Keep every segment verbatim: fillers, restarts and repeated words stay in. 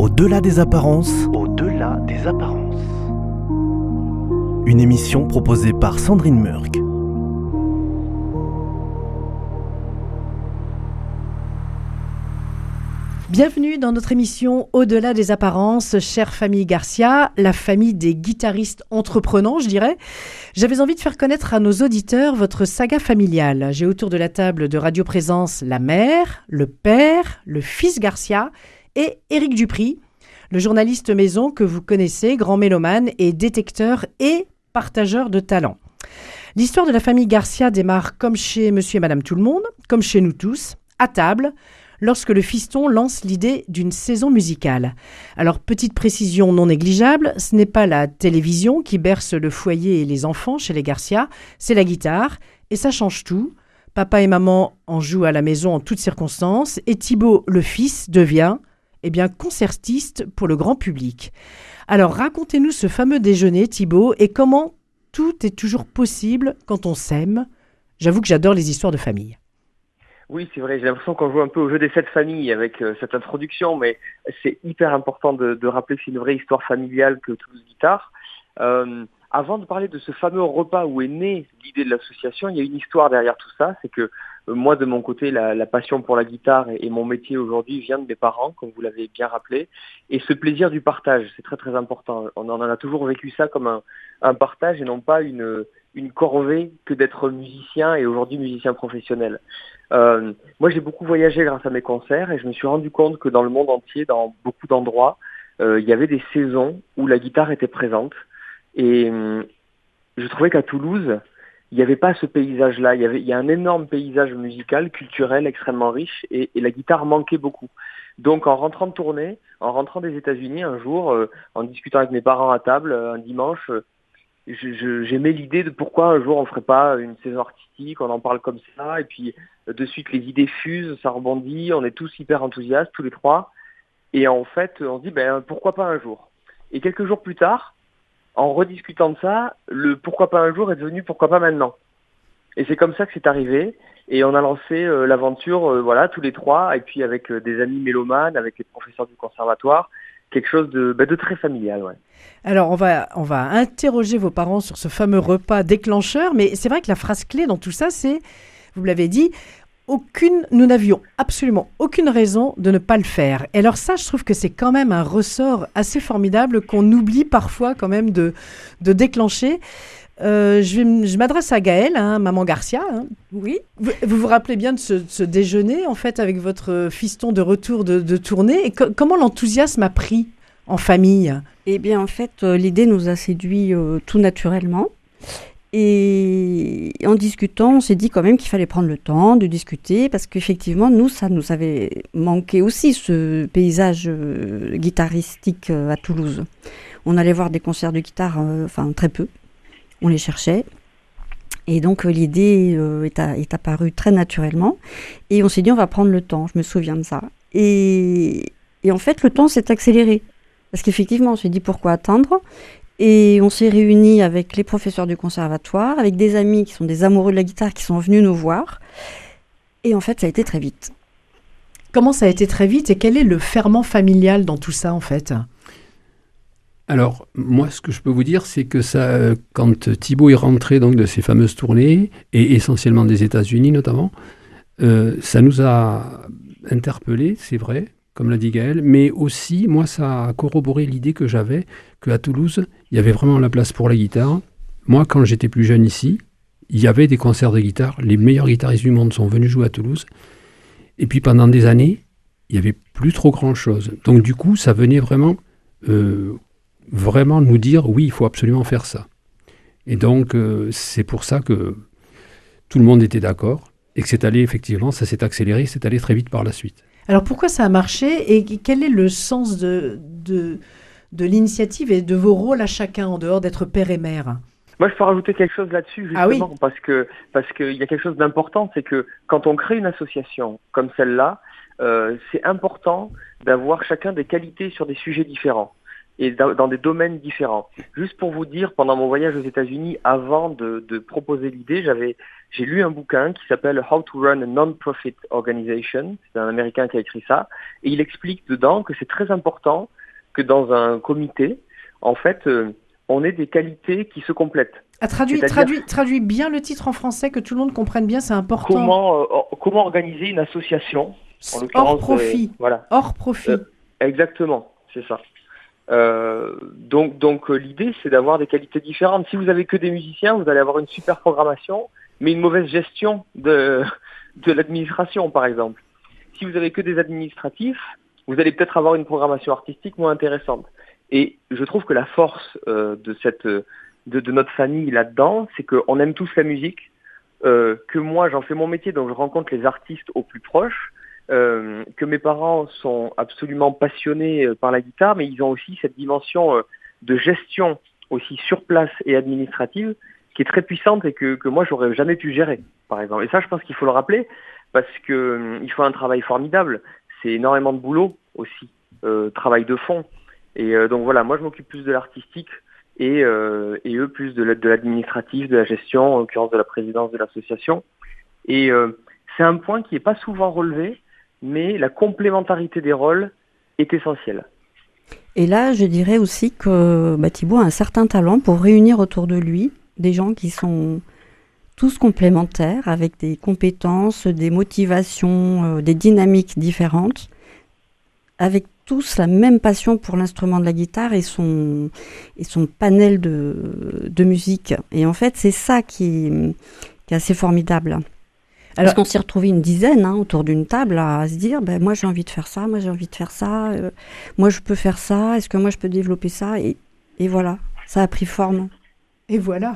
Au-delà des apparences, Au-delà des apparences. une émission proposée par Sandrine Murk. Bienvenue dans notre émission Au-delà des apparences, chère famille Garcia, la famille des guitaristes entreprenants, je dirais. J'avais envie de faire connaître à nos auditeurs votre saga familiale. J'ai autour de la table de Radio Présence la mère, le père, le fils Garcia et Éric Dupri, le journaliste maison que vous connaissez, grand mélomane et détecteur et partageur de talents. L'histoire de la famille Garcia démarre comme chez Monsieur et Madame Tout-le-Monde, comme chez nous tous, à table, lorsque le fiston lance l'idée d'une saison musicale. Alors, petite précision non négligeable, ce n'est pas la télévision qui berce le foyer et les enfants chez les Garcia, c'est la guitare, et ça change tout. Papa et maman en jouent à la maison en toutes circonstances, et Thibaut, le fils, devient eh bien, concertiste pour le grand public. Alors, racontez-nous ce fameux déjeuner, Thibaut, et comment tout est toujours possible quand on s'aime. J'avoue que j'adore les histoires de famille. Oui, c'est vrai, j'ai l'impression qu'on joue un peu au jeu des sept familles avec euh, cette introduction, mais c'est hyper important de, de rappeler que c'est une vraie histoire familiale que Toulouse Guitare. Euh, avant de parler de ce fameux repas où est née l'idée de l'association, il y a une histoire derrière tout ça, c'est que euh, moi de mon côté, la, la passion pour la guitare et, et mon métier aujourd'hui vient de mes parents, comme vous l'avez bien rappelé, et ce plaisir du partage, c'est très très important. On en a toujours vécu ça comme un, un partage et non pas une, une corvée que d'être musicien et aujourd'hui musicien professionnel. Euh, moi, j'ai beaucoup voyagé grâce à mes concerts et je me suis rendu compte que dans le monde entier, dans beaucoup d'endroits, euh, il y avait des saisons où la guitare était présente. Et euh, je trouvais qu'à Toulouse, il n'y avait pas ce paysage-là. Il y avait, il y a un énorme paysage musical, culturel, extrêmement riche et, et la guitare manquait beaucoup. Donc, en rentrant de tournée, en rentrant des États-Unis un jour, euh, en discutant avec mes parents à table euh, un dimanche, euh, Je, je, j'aimais l'idée de pourquoi un jour on ferait pas une saison artistique, on en parle comme ça, et puis de suite les idées fusent, ça rebondit, on est tous hyper enthousiastes, tous les trois, et en fait on se dit ben pourquoi pas un jour. Et quelques jours plus tard, en rediscutant de ça, le pourquoi pas un jour est devenu pourquoi pas maintenant. Et c'est comme ça que c'est arrivé, et on a lancé euh, l'aventure, euh, voilà, tous les trois, et puis avec euh, des amis mélomanes, avec les professeurs du conservatoire, quelque chose de, ben, de très familial, ouais. Alors, on va, on va interroger vos parents sur ce fameux repas déclencheur, mais c'est vrai que la phrase clé dans tout ça, c'est, vous l'avez dit, aucune, nous n'avions absolument aucune raison de ne pas le faire. Et alors ça, je trouve que c'est quand même un ressort assez formidable qu'on oublie parfois quand même de, de déclencher. Euh, je, vais, je m'adresse à Gaëlle, hein, maman Garcia. Hein. Oui. Vous, vous vous rappelez bien de ce, de ce déjeuner, en fait, avec votre fiston de retour de, de tournée. Et co- comment l'enthousiasme a pris en famille ? Eh bien, en fait, euh, l'idée nous a séduit euh, tout naturellement. Et en discutant, on s'est dit quand même qu'il fallait prendre le temps de discuter parce qu'effectivement, nous, ça nous avait manqué aussi, ce paysage euh, guitaristique euh, à Toulouse. On allait voir des concerts de guitare, euh, enfin très peu. On les cherchait. Et donc, euh, l'idée euh, est, à, est apparue très naturellement. Et on s'est dit, on va prendre le temps. Je me souviens de ça. Et, et en fait, le temps s'est accéléré. Parce qu'effectivement, on s'est dit pourquoi attendre. Et on s'est réunis avec les professeurs du conservatoire, avec des amis qui sont des amoureux de la guitare qui sont venus nous voir. Et en fait, ça a été très vite. Comment ça a été très vite et quel est le ferment familial dans tout ça, en fait ? Alors, moi, ce que je peux vous dire, c'est que ça, quand Thibaut est rentré donc, de ces fameuses tournées, et essentiellement des États-Unis notamment, euh, ça nous a interpellés, c'est vrai, comme l'a dit Gaëlle, mais aussi, moi, ça a corroboré l'idée que j'avais qu'à Toulouse, il y avait vraiment la place pour la guitare. Moi, quand j'étais plus jeune ici, il y avait des concerts de guitare. Les meilleurs guitaristes du monde sont venus jouer à Toulouse. Et puis, pendant des années, il n'y avait plus trop grand-chose. Donc, du coup, ça venait vraiment, euh, vraiment nous dire, oui, il faut absolument faire ça. Et donc, euh, c'est pour ça que tout le monde était d'accord et que c'est allé, effectivement, ça s'est accéléré, c'est allé très vite par la suite. Alors pourquoi ça a marché et quel est le sens de, de, de l'initiative et de vos rôles à chacun en dehors d'être père et mère ? Moi, je peux rajouter quelque chose là-dessus, justement, ah oui. parce que parce qu'il y a quelque chose d'important, c'est que quand on crée une association comme celle-là, euh, c'est important d'avoir chacun des qualités sur des sujets différents. et dans, dans des domaines différents. Juste pour vous dire, pendant mon voyage aux États-Unis, avant de, de proposer l'idée, j'avais, j'ai lu un bouquin qui s'appelle How to Run a Non-Profit Organization. C'est un Américain qui a écrit ça, et il explique dedans que c'est très important que dans un comité, en fait, euh, on ait des qualités qui se complètent. Ah, traduis, C'est-à-dire- traduis, traduis bien le titre en français, que tout le monde comprenne bien, c'est important. Comment, euh, comment organiser une association, en Hors l'occurrence, profit. euh, voilà. Hors profit. Euh, Exactement, c'est ça. Euh, donc, donc euh, l'idée, c'est d'avoir des qualités différentes. Si vous avez que des musiciens, vous allez avoir une super programmation, mais une mauvaise gestion de, de l'administration, par exemple. Si vous avez que des administratifs, vous allez peut-être avoir une programmation artistique moins intéressante. Et je trouve que la force euh, de cette, de, de notre famille là-dedans, c'est qu'on aime tous la musique, euh, que moi, j'en fais mon métier, donc je rencontre les artistes au plus proche. Euh, que mes parents sont absolument passionnés euh, par la guitare, mais ils ont aussi cette dimension euh, de gestion aussi sur place et administrative qui est très puissante et que, que moi j'aurais jamais pu gérer, par exemple. Et ça, je pense qu'il faut le rappeler parce que euh, il faut un travail formidable. C'est énormément de boulot aussi, euh, travail de fond. Et euh, donc voilà, moi je m'occupe plus de l'artistique et, euh, et eux plus de, de l'administratif, de la gestion, en l'occurrence de la présidence de l'association. Et euh, c'est un point qui n'est pas souvent relevé, mais la complémentarité des rôles est essentielle. Et là, je dirais aussi que bah, Thibaut a un certain talent pour réunir autour de lui des gens qui sont tous complémentaires, avec des compétences, des motivations, euh, des dynamiques différentes, avec tous la même passion pour l'instrument de la guitare et son, et son panel de, de musique. Et en fait, c'est ça qui, qui est assez formidable. Alors, parce qu'on s'est retrouvés une dizaine hein, autour d'une table à se dire ben, moi j'ai envie de faire ça, moi j'ai envie de faire ça, euh, moi je peux faire ça, est-ce que moi je peux développer ça et, et voilà, ça a pris forme. Et voilà.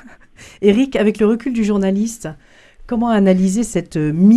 Éric, avec le recul du journaliste, comment analyser cette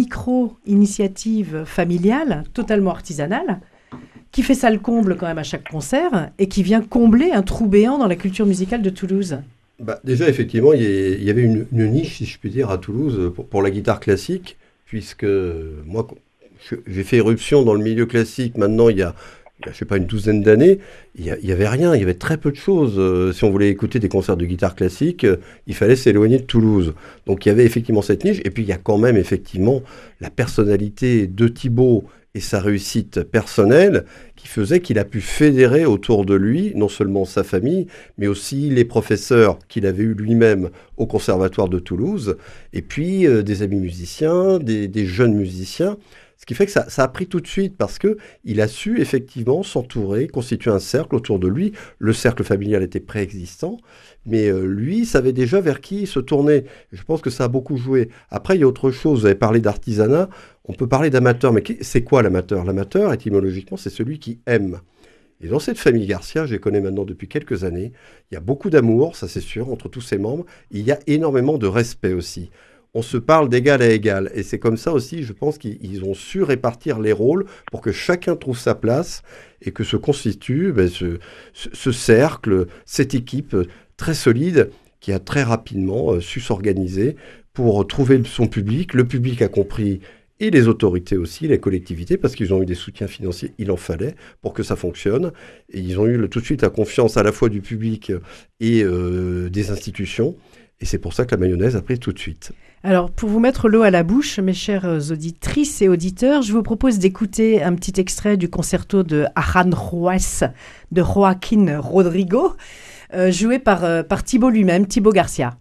micro-initiative familiale, totalement artisanale, qui fait ça le comble quand même à chaque concert et qui vient combler un trou béant dans la culture musicale de Toulouse ? Bah, déjà, effectivement, il y, il y avait une, une niche, si je puis dire, à Toulouse pour, pour la guitare classique, puisque moi, je- j'ai fait éruption dans le milieu classique maintenant il y a, il y a, je sais pas, une douzaine d'années. Il y, a- il y avait rien, il y avait très peu de choses. Euh, si on voulait écouter des concerts de guitare classique, euh, il fallait s'éloigner de Toulouse. Donc il y avait effectivement cette niche, et puis il y a quand même effectivement la personnalité de Thibaut et sa réussite personnelle qui faisait qu'il a pu fédérer autour de lui non seulement sa famille, mais aussi les professeurs qu'il avait eus lui-même au Conservatoire de Toulouse, et puis euh, des amis musiciens, des, des jeunes musiciens. Ce qui fait que ça, ça a pris tout de suite parce que il a su effectivement s'entourer, constituer un cercle autour de lui. Le cercle familial était préexistant, mais euh, lui savait déjà vers qui se tourner. Je pense que ça a beaucoup joué. Après, il y a autre chose. Vous avez parlé d'artisanat. On peut parler d'amateur, mais qui- c'est quoi l'amateur? L'amateur, étymologiquement, c'est celui qui aime. Et dans cette famille Garcia, je les connais maintenant depuis quelques années, il y a beaucoup d'amour, ça c'est sûr, entre tous ses membres. Il y a énormément de respect aussi. On se parle d'égal à égal. Et c'est comme ça aussi, je pense qu'ils ils ont su répartir les rôles pour que chacun trouve sa place et que se constitue ben, ce, ce- ce cercle, cette équipe euh, très solide qui a très rapidement euh, su s'organiser pour trouver son public. Le public a compris, et les autorités aussi, les collectivités, parce qu'ils ont eu des soutiens financiers, il en fallait pour que ça fonctionne. Et ils ont eu le- tout de suite la confiance à la fois du public et euh, des institutions. Et c'est pour ça que la mayonnaise a pris tout de suite. Alors, pour vous mettre l'eau à la bouche, mes chères auditrices et auditeurs, je vous propose d'écouter un petit extrait du concerto de Aranjuez de Joaquín Rodrigo, euh, joué par, euh, par Thibaut lui-même, Thibaut Garcia.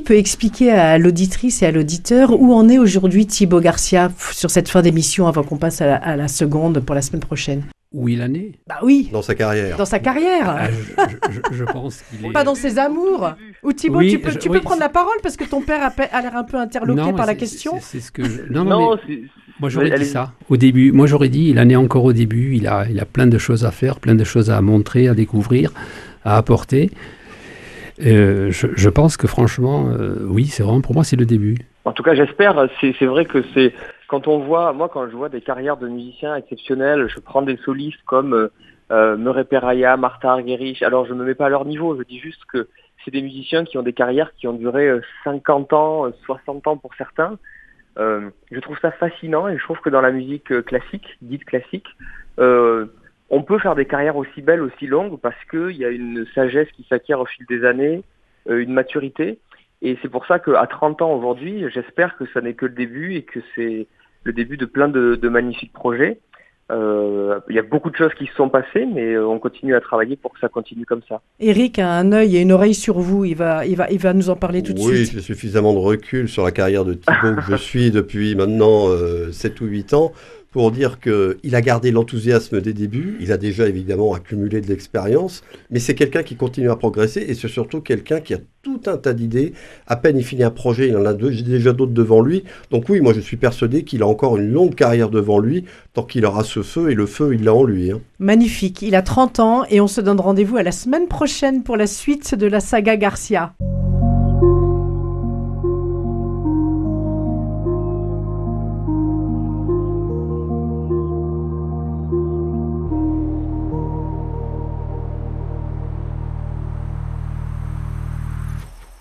peut expliquer à l'auditrice et à l'auditeur où en est aujourd'hui Thibaut Garcia sur cette fin d'émission avant qu'on passe à la, à la seconde pour la semaine prochaine? Où il en est? Bah oui. Dans sa carrière. Dans sa carrière. Ah, je, je, je pense qu'il est... Pas dans ses amours. Ou Thibaut, Oui, tu peux, je- tu oui, peux prendre la parole parce que ton père a, pe- a l'air un peu interloqué Non, par mais la c'est- question. C'est, c'est ce que je... Non, non, Non, mais c'est- moi j'aurais dit allez-y. ça au début. Moi j'aurais dit, il en est encore au début. Il a, il a plein de choses à faire, plein de choses à montrer, à découvrir, à apporter. Euh, je, je pense que franchement, euh, oui, c'est vraiment, pour moi, c'est le début. En tout cas, j'espère. C'est, c'est vrai que c'est quand on voit, moi, quand je vois des carrières de musiciens exceptionnelles, je prends des solistes comme euh, euh, Murray Peraya, Martha Argerich. Alors, je me mets pas à leur niveau. Je dis juste que c'est des musiciens qui ont des carrières qui ont duré euh, cinquante ans, euh, soixante ans pour certains. Euh, je trouve ça fascinant et je trouve que dans la musique euh, classique, dite classique, euh, on peut faire des carrières aussi belles, aussi longues parce qu'il y a une sagesse qui s'acquiert au fil des années, euh, une maturité. Et c'est pour ça qu'à trente ans aujourd'hui, j'espère que ça n'est que le début et que c'est le début de plein de, de magnifiques projets. Euh, il y a beaucoup de choses qui se sont passées, mais on continue à travailler pour que ça continue comme ça. Eric a un œil et une oreille sur vous. Il va, il va, il va nous en parler tout de Oui, suite. j'ai suffisamment de recul sur la carrière de Thibaut que je suis depuis maintenant euh, sept ou huit ans pour dire qu'il a gardé l'enthousiasme des débuts. Il a déjà évidemment accumulé de l'expérience, mais c'est quelqu'un qui continue à progresser et c'est surtout quelqu'un qui a tout un tas d'idées. À peine il finit un projet, il en a deux, déjà d'autres devant lui. Donc oui, moi je suis persuadé qu'il a encore une longue carrière devant lui tant qu'il aura ce feu, et le feu il l'a en lui. Hein. Magnifique. Il a trente ans et on se donne rendez-vous à la semaine prochaine pour la suite de la saga Garcia.